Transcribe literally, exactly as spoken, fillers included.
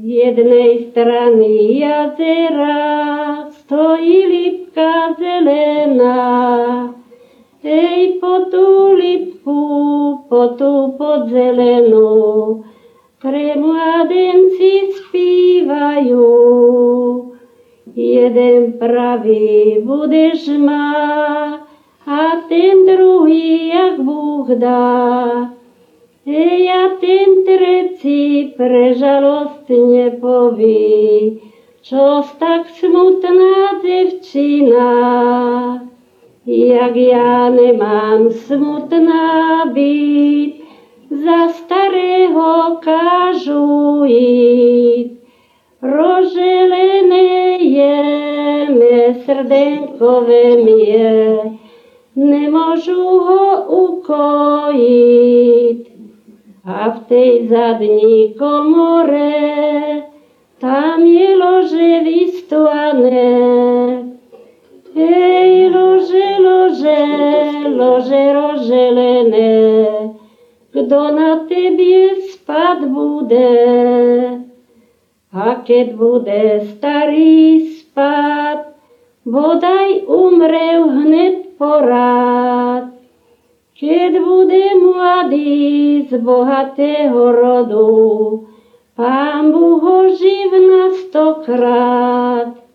jednej strany jazera stojí lípka zelená. Hej, po tú lípku, po tú podzelenú, pre mladenci spívajú. Jeden praví, budeš má, a ten druhý, jak Bůh dá. Hej, a ten tretí prežalostne poví, čož tak smutná devčina, jak ja nemám smutná byť, za starého kážu jít. Roželené je mé srdenkové mie, nemôžu ho ukojit. A v tej zadní komore, tam je lože vystované. Hej, lože, lože, lože roželené, kdo na tebie spať bude? A keď bude starý spať, bodaj umrel hned porád. Keď bude mladý z bohatého rodu, Pán Bůh ho živ na stokrát.